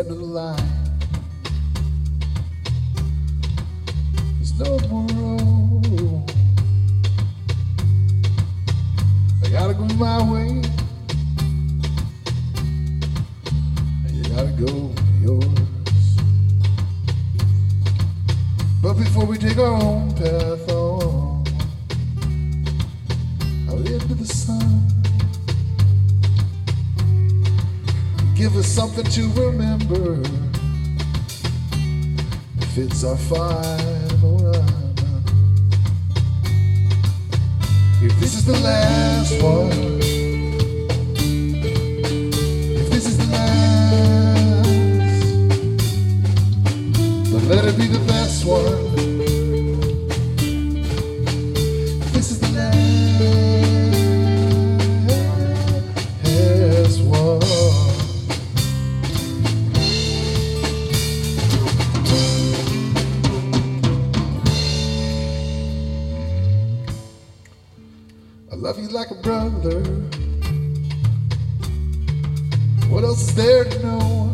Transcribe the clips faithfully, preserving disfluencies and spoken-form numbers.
end of the line. There's no more road. I gotta go my way, and you gotta go yours. But before we take our own path on out into the sun, give us something to remember if it's our final run. If this is the last one, if this is the last, then let it be the best one. If this is the last one, I love you like a brother. What else is there to know?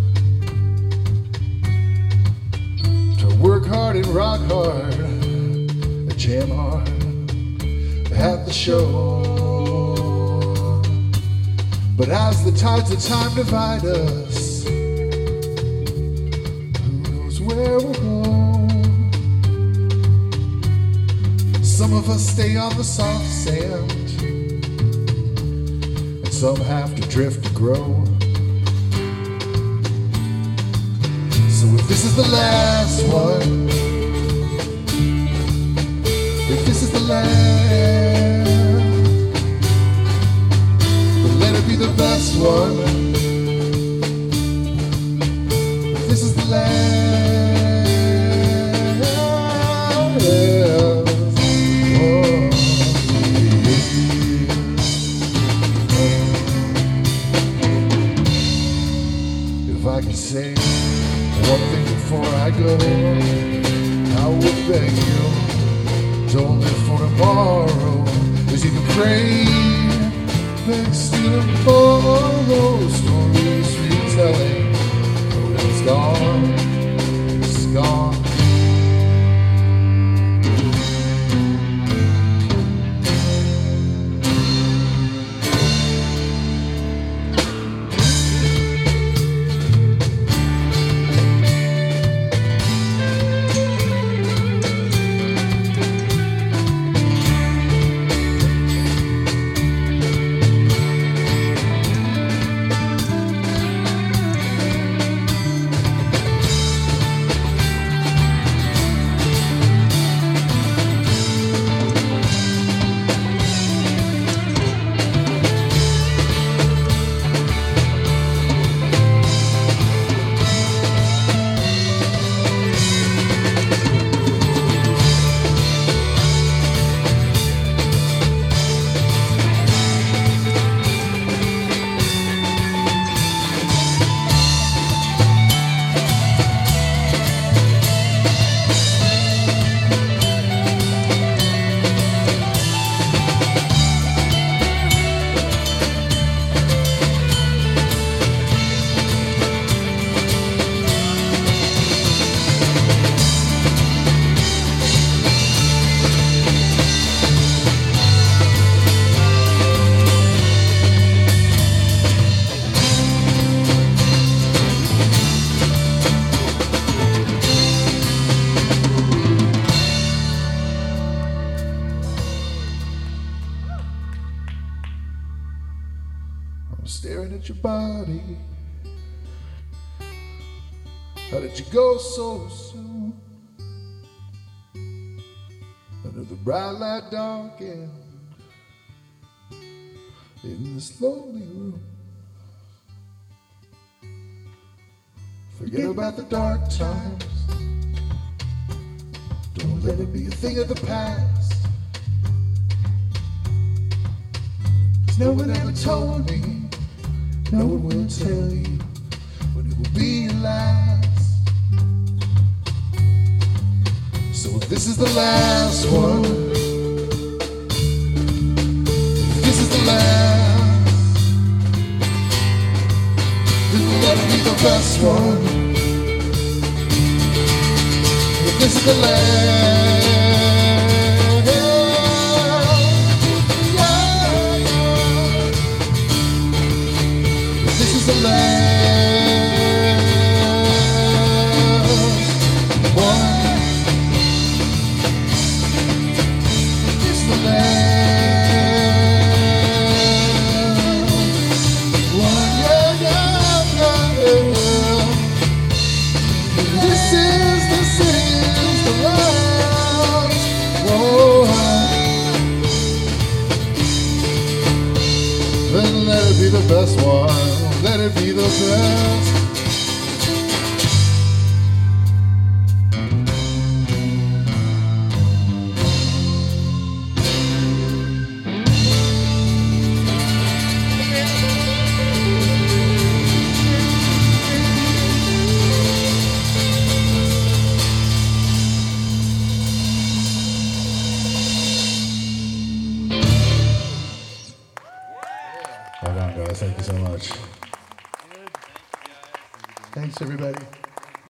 To work hard and rock hard, and jam hard at the show. But as the tides of time divide us, who knows where we'll go? Some of us stay on the soft sand, and some have to drift to grow. So if this is the last one, if this is the last, then let it be the best one. If this is the last, I can say one thing before I go, I would beg you, don't live for tomorrow, 'cause you can pray next to tomorrow. Stories retelling, when it's gone, it's gone. Staring at your body. How did you go so soon? Under the bright light darkened in this lonely room. Forget about the dark times. Don't let it be a thing of the past. 'Cause no one ever told me, no one will tell you when it will be your last. So if this is the last one, if this is the last, then let it be the best one. is the land. Yeah, yeah. This is the land. One. This is the land. One. Yeah, yeah, yeah, yeah. This is, this is the land. Whoa. Then let it be the best one. Let it be the best. Right on, guys. Thank you so much. Thanks, everybody.